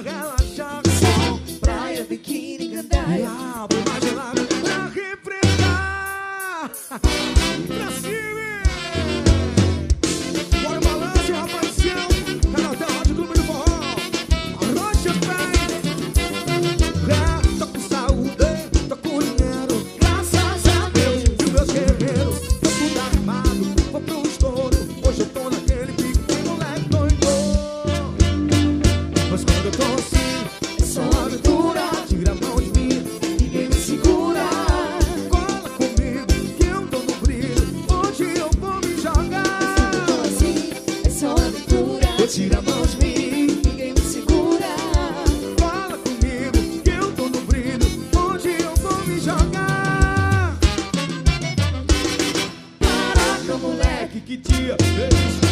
relaxar. Sol, praia, biquíni, gandaia. Abre mais gelado pra refrescar. Pra cima. Bora o balanço, rapazião. Canal da Rádio Clube do Forró. Arrocha, pai. Tô com saúde, tô com dinheiro, graças a Deus. E os meus guerreiros, tô tudo armado, vou pro estouro. Hoje eu tô naquele pico de moleque doido. Mas quando eu tô assim, é só aventura. Tira a mão de mim, ninguém me segura. Cola comigo, que eu tô no brilho. Hoje eu vou me jogar. Quando eu tô assim, é só aventura. Tira a mão de mim, Ninguém me segura. cola comigo, que eu tô no brilho. Hoje eu vou me jogar. Caraca, moleque, que dia!